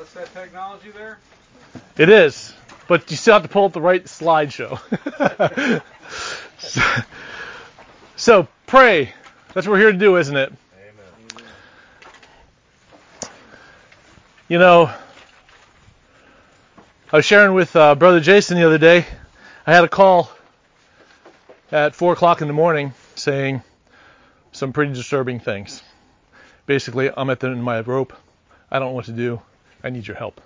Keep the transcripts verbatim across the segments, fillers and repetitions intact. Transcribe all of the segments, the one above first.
What's that technology there? It is, but you still have to pull up the right slideshow. so, so pray. That's what we're here to do, isn't it? Amen. You know, I was sharing with uh, Brother Jason the other day. I had a call at four o'clock in the morning saying some pretty disturbing things. Basically, I'm at the end of my rope. I don't know what to do. I need your help.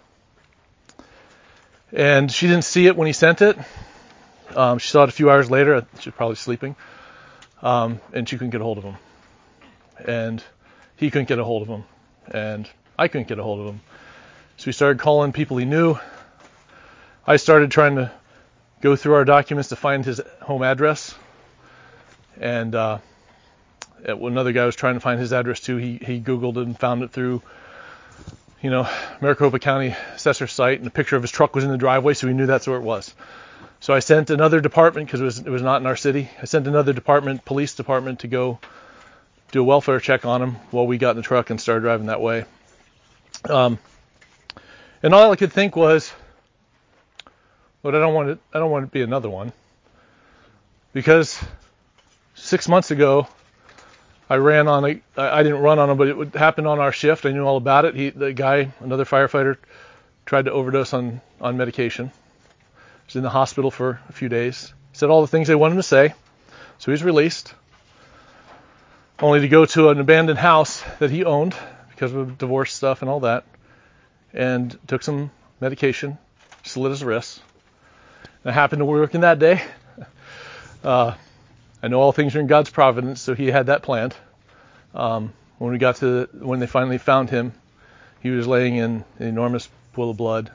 And she didn't see it when he sent it. Um, she saw it a few hours later. She was probably sleeping. Um, and she couldn't get a hold of him. And he couldn't get a hold of him. And I couldn't get a hold of him. So we started calling people he knew. I started trying to go through our documents to find his home address. And uh, another guy was trying to find his address too. He he Googled it and found it through, you know, Maricopa County Assessor site, and a picture of his truck was in the driveway, so we knew that's where it was. So I sent another department, because it was, it was not in our city, I sent another department, police department, to go do a welfare check on him while we got in the truck and started driving that way. Um, and all I could think was, but I don't want it, I don't want it to be another one. Because six months ago, I ran on a, I didn't run on him, but it would happen on our shift. I knew all about it. He, the guy, another firefighter, tried to overdose on, on medication. He was in the hospital for a few days. Said all the things they wanted him to say. So he was released. Only to go to an abandoned house that he owned because of divorce stuff and all that. And took some medication, slit his wrists. And I happened to work in that day. Uh, I know all things are in God's providence, so he had that planned. Um, when we got to, the, when they finally found him, he was laying in an enormous pool of blood,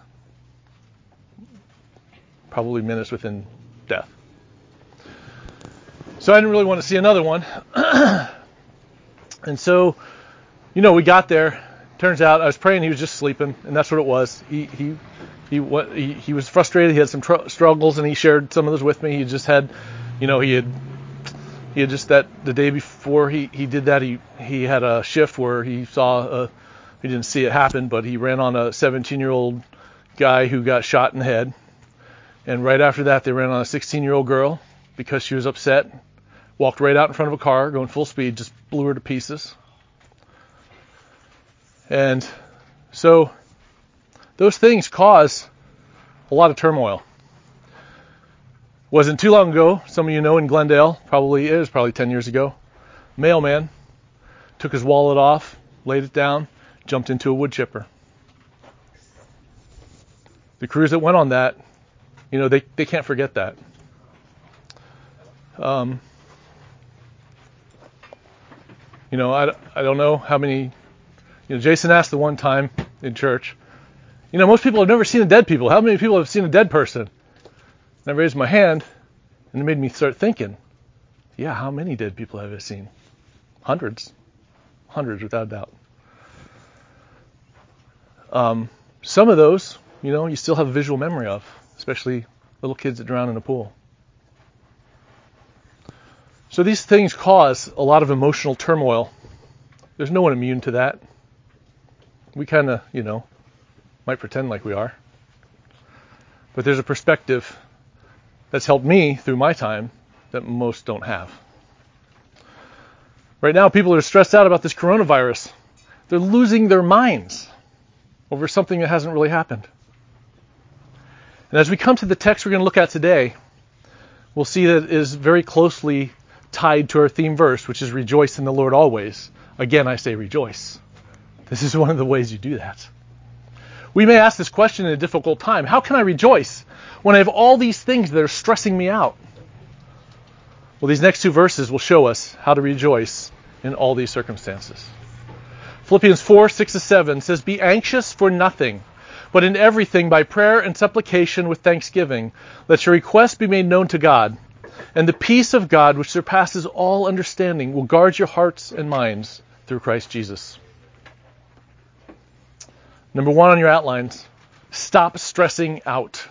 probably minutes within death. So I didn't really want to see another one. And so, you know, we got there. Turns out I was praying he was just sleeping, and that's what it was. He he he what he, he was frustrated. He had some tr- struggles, and he shared some of those with me. He just had, you know, he had he had just that the day before he, he did that. He he had a shift where he saw a, he didn't see it happen, but he ran on a seventeen-year-old guy who got shot in the head. And right after that, they ran on a sixteen-year-old girl because she was upset. Walked right out in front of a car, going full speed, just blew her to pieces. And so those things cause a lot of turmoil. Wasn't too long ago, some of you know in Glendale, probably it was probably ten years ago, mailman took his wallet off, laid it down, jumped into a wood chipper. The crews that went on that, you know, they, they can't forget that. Um, you know, I, I don't know how many, you know, Jason asked the one time in church, you know, most people have never seen a dead people. How many people have seen a dead person? And I raised my hand, and it made me start thinking, yeah, how many dead people have I seen? Hundreds. Hundreds, without a doubt. Um, some of those, you know, you still have a visual memory of, especially little kids that drown in a pool. So these things cause a lot of emotional turmoil. There's no one immune to that. We kind of, you know, might pretend like we are. But there's a perspective that's helped me through my time that most don't have. Right now, people are stressed out about this coronavirus. They're losing their minds over something that hasn't really happened. And as we come to the text we're going to look at today, we'll see that it is very closely tied to our theme verse, which is rejoice in the Lord always. Again, I say rejoice. This is one of the ways you do that. We may ask this question in a difficult time. How can I rejoice when I have all these things that are stressing me out? Well, these next two verses will show us how to rejoice in all these circumstances. Philippians four, six to seven says, "Be anxious for nothing, but in everything by prayer and supplication with thanksgiving, let your requests be made known to God. And the peace of God, which surpasses all understanding, will guard your hearts and minds through Christ Jesus." Number one on your outlines, stop stressing out.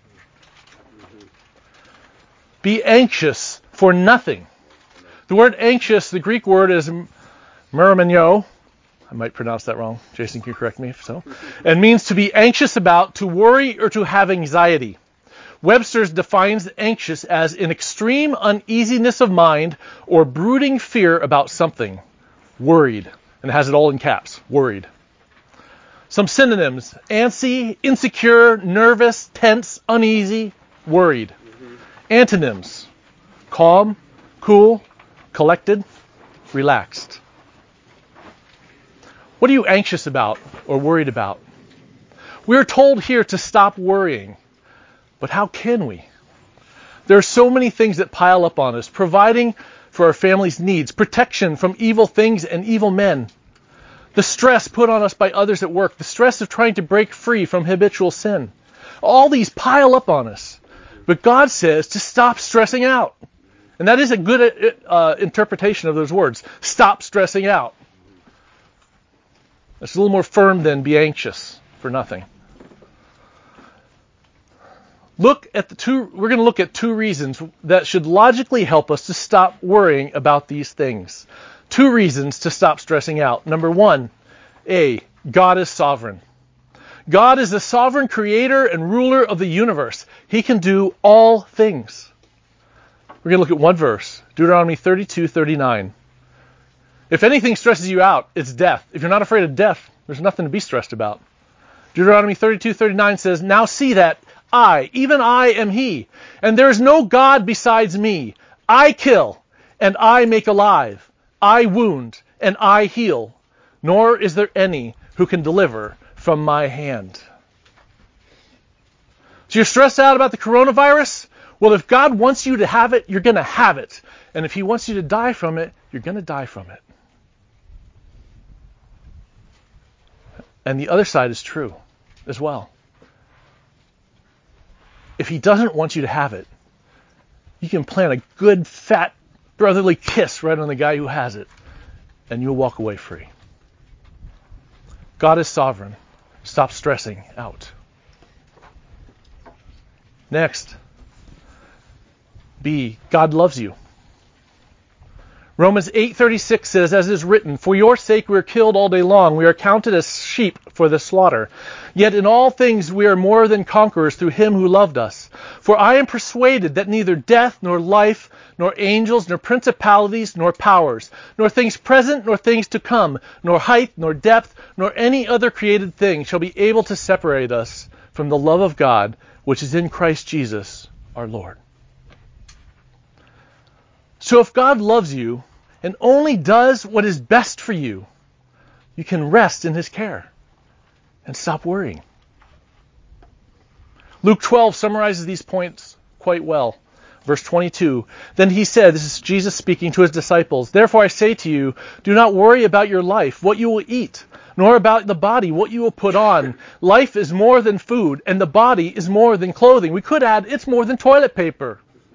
Be anxious for nothing. The word anxious, the Greek word is merimnio. I might pronounce that wrong. Jason can correct me if so. And means to be anxious about, to worry, or to have anxiety. Webster's defines anxious as an extreme uneasiness of mind or brooding fear about something. Worried. And it has it all in caps. Worried. Some synonyms. Antsy, insecure, nervous, tense, uneasy, worried. Mm-hmm. Antonyms. Calm, cool, collected, relaxed. What are you anxious about or worried about? We're told here to stop worrying. But how can we? There are so many things that pile up on us, providing for our family's needs, protection from evil things and evil men, the stress put on us by others at work, the stress of trying to break free from habitual sin. All these pile up on us. But God says to stop stressing out. And that is a good uh, interpretation of those words. Stop stressing out. It's a little more firm than be anxious for nothing. Look at the two, we're going to look at two reasons that should logically help us to stop worrying about these things. Two reasons to stop stressing out. Number one, A, God is sovereign. God is the sovereign creator and ruler of the universe. He can do all things. We're going to look at one verse, Deuteronomy thirty-two thirty-nine. If anything stresses you out, it's death. If you're not afraid of death, there's nothing to be stressed about. Deuteronomy thirty-two thirty-nine says, now see that I, even I am he, and there is no God besides me. I kill, and I make alive. I wound, and I heal. Nor is there any who can deliver from my hand. So you're stressed out about the coronavirus? Well, if God wants you to have it, you're going to have it. And if he wants you to die from it, you're going to die from it. And the other side is true as well. If he doesn't want you to have it, you can plant a good, fat, brotherly kiss right on the guy who has it, and you'll walk away free. God is sovereign. Stop stressing out. Next, B, God loves you. Romans eight thirty-six says, as is written, for your sake we are killed all day long. We are counted as sheep for the slaughter. Yet in all things we are more than conquerors through him who loved us. For I am persuaded that neither death, nor life, nor angels, nor principalities, nor powers, nor things present, nor things to come, nor height, nor depth, nor any other created thing shall be able to separate us from the love of God, which is in Christ Jesus our Lord. So if God loves you and only does what is best for you, you can rest in his care and stop worrying. Luke twelve summarizes these points quite well. Verse twenty-two, then he said, this is Jesus speaking to his disciples, therefore I say to you, do not worry about your life, what you will eat, nor about the body, what you will put on. Life is more than food, and the body is more than clothing. We could add, it's more than toilet paper.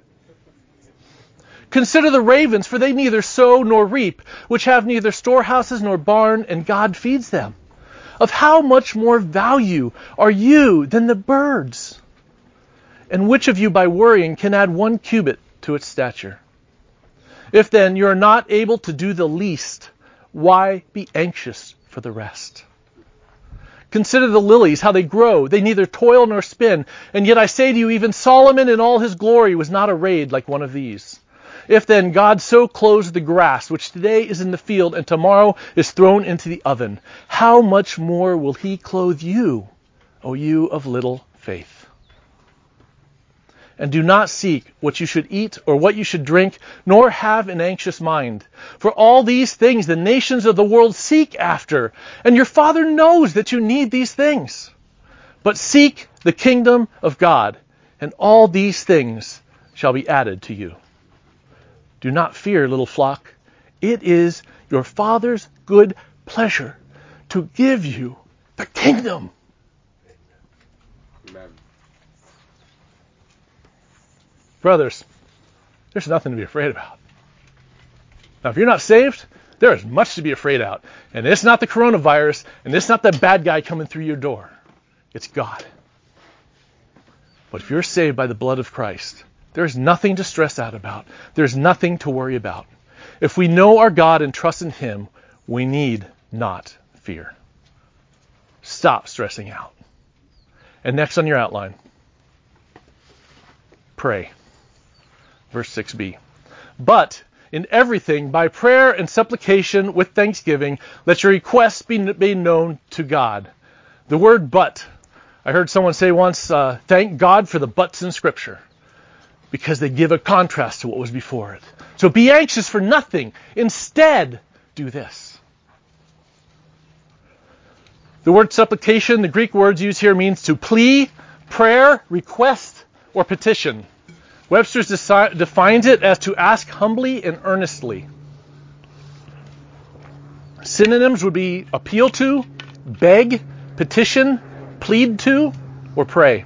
Consider the ravens, for they neither sow nor reap, which have neither storehouses nor barn, and God feeds them. Of how much more value are you than the birds? And which of you by worrying can add one cubit to its stature? If then you are not able to do the least, why be anxious for the rest? Consider the lilies, how they grow. They neither toil nor spin. And yet I say to you, even Solomon in all his glory was not arrayed like one of these. If then God so clothes the grass, which today is in the field and tomorrow is thrown into the oven, how much more will he clothe you, O you of little faith? And do not seek what you should eat or what you should drink, nor have an anxious mind. For all these things the nations of the world seek after, and your Father knows that you need these things. But seek the kingdom of God, and all these things shall be added to you. Do not fear, little flock. It is your Father's good pleasure to give you the kingdom. Amen. Brothers, there's nothing to be afraid about. Now, if you're not saved, there is much to be afraid about. And it's not the coronavirus, and it's not that bad guy coming through your door. It's God. But if you're saved by the blood of Christ, there's nothing to stress out about. There's nothing to worry about. If we know our God and trust in him, we need not fear. Stop stressing out. And next on your outline, pray. Verse six b. But in everything, by prayer and supplication with thanksgiving, let your requests be made known to God. The word but, I heard someone say once, uh, thank God for the buts in Scripture, because they give a contrast to what was before it. So be anxious for nothing. Instead, do this. The word supplication, the Greek words used here, means to plea, prayer, request, or petition. Webster's deci- defines it as to ask humbly and earnestly. Synonyms would be appeal to, beg, petition, plead to, or pray.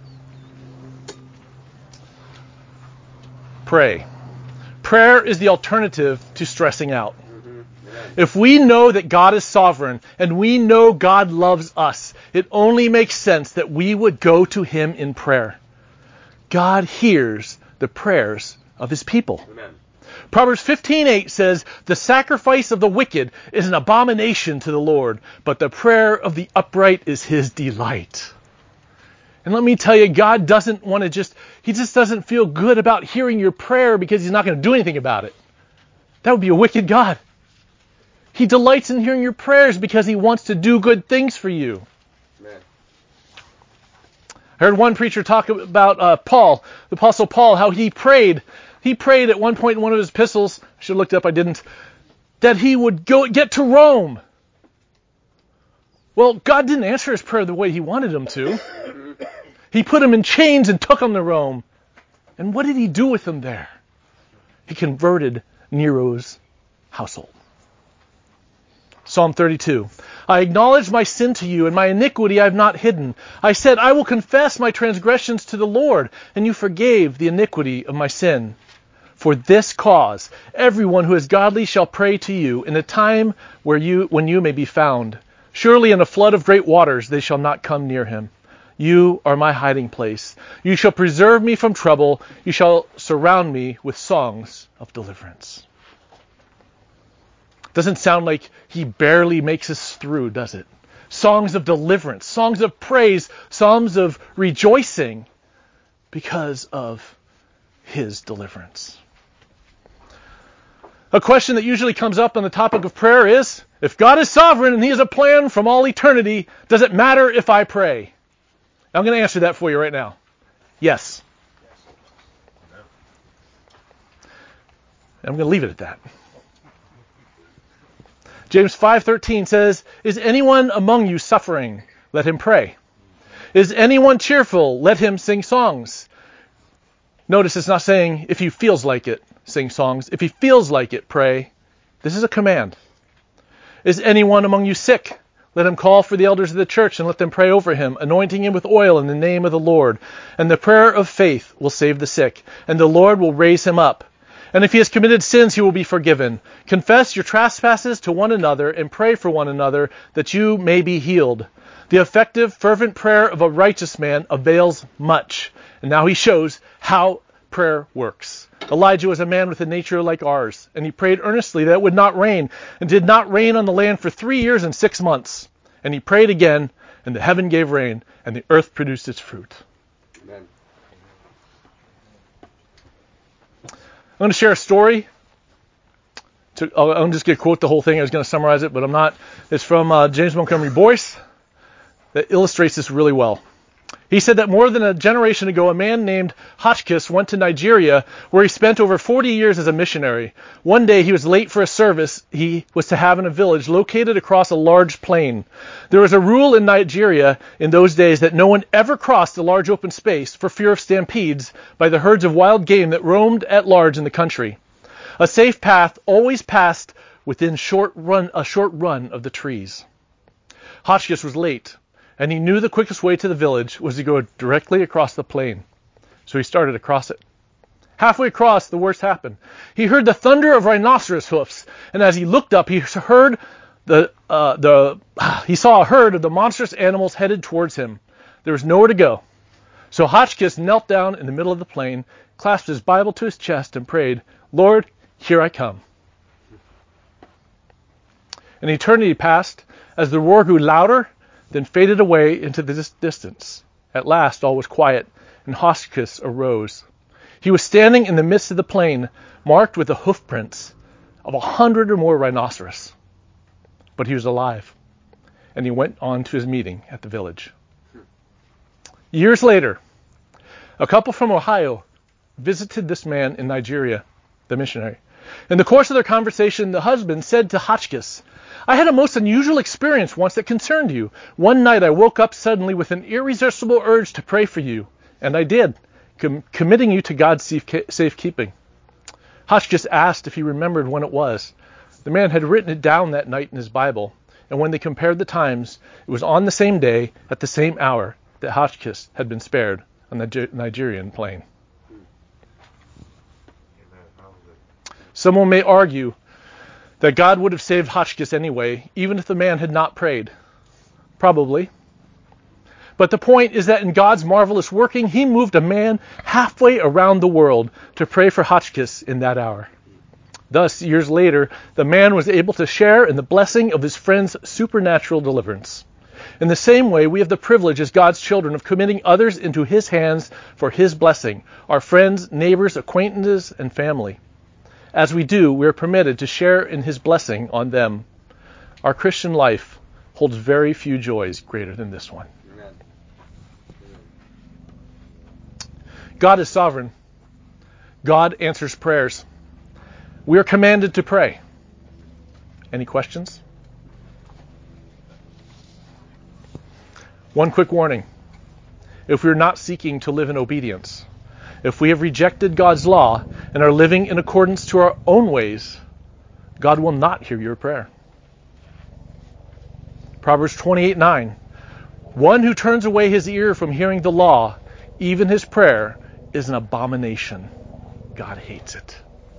Pray. Prayer is the alternative to stressing out. If we know that God is sovereign and we know God loves us, it only makes sense that we would go to Him in prayer. God hears the prayers of His people. Amen. Proverbs fifteen eight says, the sacrifice of the wicked is an abomination to the Lord, but the prayer of the upright is His delight. And let me tell you, God doesn't want to just, He just doesn't feel good about hearing your prayer because He's not going to do anything about it. That would be a wicked God. He delights in hearing your prayers because He wants to do good things for you. Amen. I heard one preacher talk about uh, Paul, the Apostle Paul, how he prayed. He prayed at one point in one of his epistles, I should have looked up, I didn't, that he would go get to Rome. Well, God didn't answer his prayer the way He wanted Him to. He put him in chains and took him to Rome. And what did He do with him there? He converted Nero's household. Psalm thirty-two. I acknowledge my sin to You, and my iniquity I have not hidden. I said, I will confess my transgressions to the Lord, and You forgave the iniquity of my sin. For this cause, everyone who is godly shall pray to You in a time where you, when You may be found. Surely in a flood of great waters they shall not come near Him. You are my hiding place. You shall preserve me from trouble. You shall surround me with songs of deliverance. Doesn't sound like He barely makes us through, does it? Songs of deliverance, songs of praise, songs of rejoicing because of His deliverance. A question that usually comes up on the topic of prayer is, if God is sovereign and He has a plan from all eternity, does it matter if I pray? I'm going to answer that for you right now. Yes. I'm going to leave it at that. James five thirteen says, is anyone among you suffering? Let him pray. Is anyone cheerful? Let him sing songs. Notice it's not saying if he feels like it, sing songs. If he feels like it, pray. This is a command. Is anyone among you sick? Let him call for the elders of the church and let them pray over him, anointing him with oil in the name of the Lord. And the prayer of faith will save the sick, and the Lord will raise him up. And if he has committed sins, he will be forgiven. Confess your trespasses to one another and pray for one another that you may be healed. The effective, fervent prayer of a righteous man avails much. And now he shows how prayer works. Elijah was a man with a nature like ours, and he prayed earnestly that it would not rain, and did not rain on the land for three years and six months. And he prayed again, and the heaven gave rain, and the earth produced its fruit. Amen. I'm going to share a story. To, I'm just going to quote the whole thing. I was going to summarize it, but I'm not. It's from uh, James Montgomery Boyce that illustrates this really well. He said that more than a generation ago, a man named Hotchkiss went to Nigeria, where he spent over forty years as a missionary. One day, he was late for a service he was to have in a village located across a large plain. There was a rule in Nigeria in those days that no one ever crossed a large open space for fear of stampedes by the herds of wild game that roamed at large in the country. A safe path always passed within short run, a short run of the trees. Hotchkiss was late, and he knew the quickest way to the village was to go directly across the plain. So he started across it. Halfway across, the worst happened. He heard the thunder of rhinoceros hoofs, and as he looked up, he heard the uh, the he saw a herd of the monstrous animals headed towards him. There was nowhere to go. So Hotchkiss knelt down in the middle of the plain, clasped his Bible to his chest, and prayed, "Lord, here I come." and eternity passed as the roar grew louder, then faded away into the dis- distance. At last all was quiet, and Hotchkiss arose. He was standing in the midst of the plain, marked with the hoof prints of a hundred or more rhinoceros. But he was alive, and he went on to his meeting at the village. Years later, a couple from Ohio visited this man in Nigeria, the missionary. In the course of their conversation, the husband said to Hotchkiss, "I had a most unusual experience once that concerned you. One night I woke up suddenly with an irresistible urge to pray for you, and I did, com- committing you to God's safe- safekeeping." Hotchkiss asked if he remembered when it was. The man had written it down that night in his Bible, and when they compared the times, it was on the same day, at the same hour, that Hotchkiss had been spared on the Nigerian plain. Someone may argue that God would have saved Hotchkiss anyway, even if the man had not prayed. Probably. But the point is that in God's marvelous working, he moved a man halfway around the world to pray for Hotchkiss in that hour. Thus, years later, the man was able to share in the blessing of his friend's supernatural deliverance. In the same way, we have the privilege as God's children of committing others into his hands for his blessing, our friends, neighbors, acquaintances, and family. As we do, we are permitted to share in his blessing on them. Our Christian life holds very few joys greater than this one. Amen. God is sovereign. God answers prayers. We are commanded to pray. Any questions? One quick warning. If we are not seeking to live in obedience, if we have rejected God's law and are living in accordance to our own ways, God will not hear your prayer. Proverbs twenty-eight nine. One who turns away his ear from hearing the law, even his prayer, is an abomination. God hates it.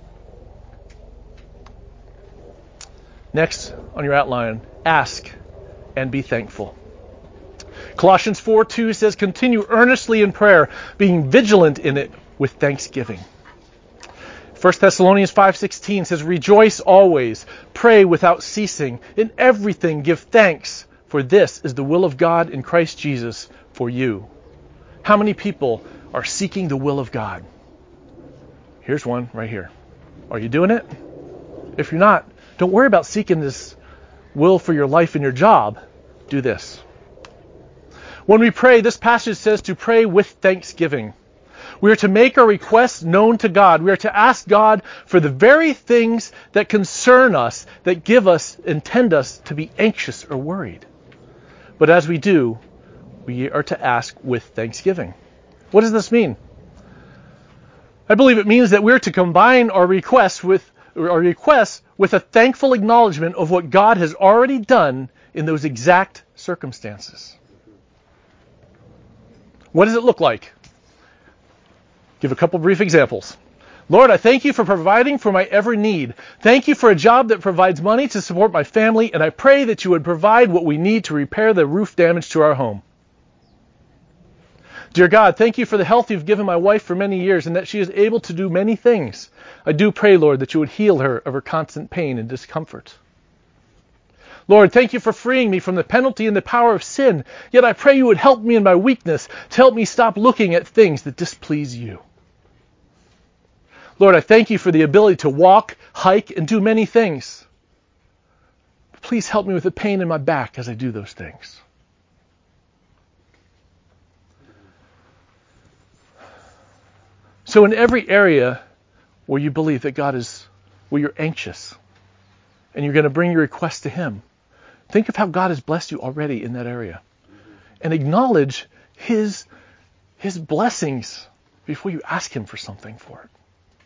Next on your outline, ask and be thankful. Colossians four two says, continue earnestly in prayer, being vigilant in it with thanksgiving. First Thessalonians five sixteen says, rejoice always, pray without ceasing, in everything give thanks, for this is the will of God in Christ Jesus for you. How many people are seeking the will of God? Here's one right here. Are you doing it? If you're not, don't worry about seeking this will for your life and your job. Do this. When we pray, this passage says to pray with thanksgiving. We are to make our requests known to God. We are to ask God for the very things that concern us, that give us and tend us to be anxious or worried. But as we do, we are to ask with thanksgiving. What does this mean? I believe it means that we're to combine our requests with our requests with a thankful acknowledgement of what God has already done in those exact circumstances. What does it look like? Give a couple brief examples. Lord, I thank you for providing for my every need. Thank you for a job that provides money to support my family, and I pray that you would provide what we need to repair the roof damage to our home. Dear God, thank you for the health you've given my wife for many years and that she is able to do many things. I do pray, Lord, that you would heal her of her constant pain and discomfort. Lord, thank you for freeing me from the penalty and the power of sin. Yet I pray you would help me in my weakness to help me stop looking at things that displease you. Lord, I thank you for the ability to walk, hike, and do many things. Please help me with the pain in my back as I do those things. So in every area where you believe that God is, where you're anxious, and you're going to bring your request to him, think of how God has blessed you already in that area. And acknowledge his, his blessings before you ask him for something for it.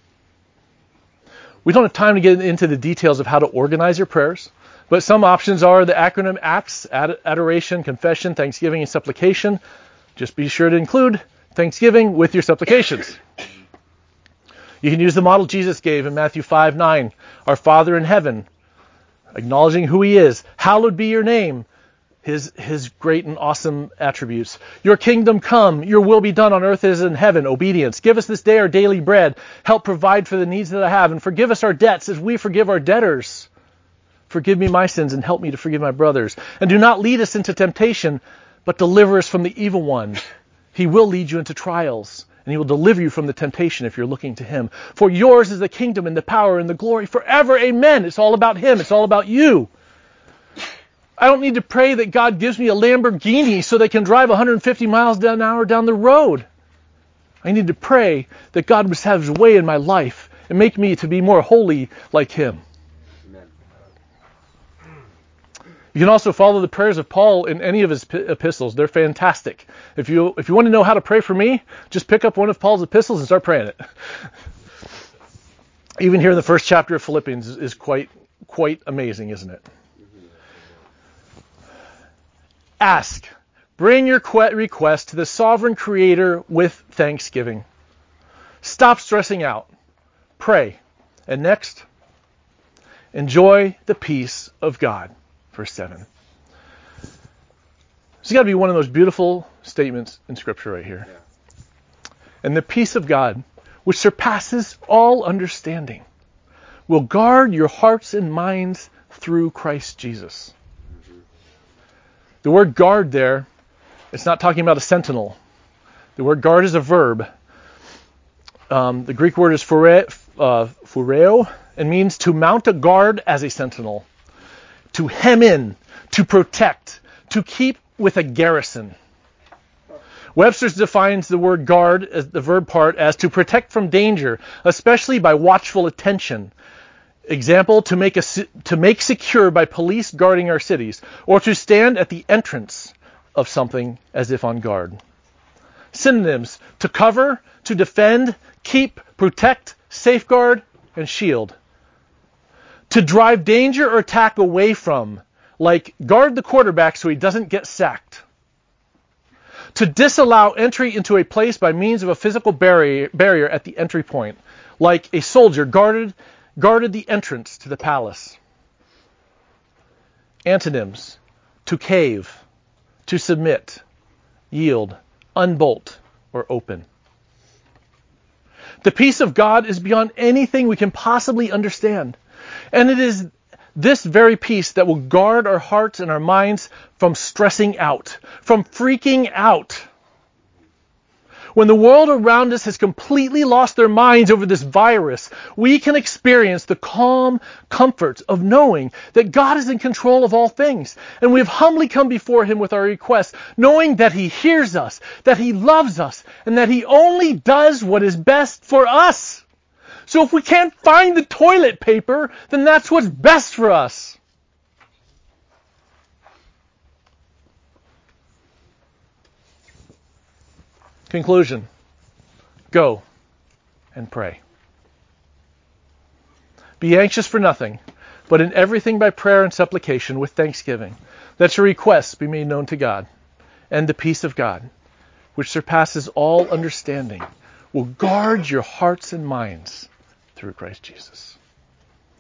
We don't have time to get into the details of how to organize your prayers, but some options are the acronym ACTS, ad- adoration, confession, thanksgiving, and supplication. Just be sure to include thanksgiving with your supplications. You can use the model Jesus gave in Matthew five nine. Our Father in heaven, acknowledging who he is. Hallowed be your name. His, his great and awesome attributes. Your kingdom come. Your will be done on earth as in heaven. Obedience. Give us this day our daily bread. Help provide for the needs that I have. And forgive us our debts as we forgive our debtors. Forgive me my sins and help me to forgive my brothers. And do not lead us into temptation, but deliver us from the evil one. He will lead you into trials, and he will deliver you from the temptation if you're looking to him. For yours is the kingdom and the power and the glory forever. Amen. It's all about him. It's all about you. I don't need to pray that God gives me a Lamborghini so they can drive one hundred fifty miles an hour down the road. I need to pray that God must have his way in my life and make me to be more holy like him. Amen. You can also follow the prayers of Paul in any of his epistles. They're fantastic. If you if you want to know how to pray for me, just pick up one of Paul's epistles and start praying it. Even here in the first chapter of Philippians is quite quite amazing, isn't it? Ask. Bring your request to the sovereign creator with thanksgiving. Stop stressing out. Pray. And next, enjoy the peace of God. Verse seven. This has got to be one of those beautiful statements in Scripture right here. Yeah. And the peace of God, which surpasses all understanding, will guard your hearts and minds through Christ Jesus. The word guard there, it's not talking about a sentinel. The word guard is a verb. Um, the Greek word is phore, uh, phoreo, and means to mount a guard as a sentinel, to hem in, to protect, to keep with a garrison. Webster's defines the word guard, as the verb part, as to protect from danger, especially by watchful attention. Example, to make a, to make secure by police guarding our cities, or to stand at the entrance of something as if on guard. Synonyms: to cover, to defend, keep, protect, safeguard, and shield. To drive danger or attack away from, like guard the quarterback so he doesn't get sacked. To disallow entry into a place by means of a physical barrier, barrier at the entry point, like a soldier guarded guarded the entrance to the palace. Antonyms: to cave, to submit, yield, unbolt, or open. The peace of God is beyond anything we can possibly understand. And it is this very peace that will guard our hearts and our minds from stressing out, from freaking out. When the world around us has completely lost their minds over this virus, we can experience the calm comfort of knowing that God is in control of all things. And we have humbly come before him with our requests, knowing that he hears us, that he loves us, and that he only does what is best for us. So if we can't find the toilet paper, then that's what's best for us. Conclusion. Go and pray. Be anxious for nothing, but in everything by prayer and supplication with thanksgiving, that your requests be made known to God. And the peace of God, which surpasses all understanding, will guard your hearts and minds through Christ Jesus.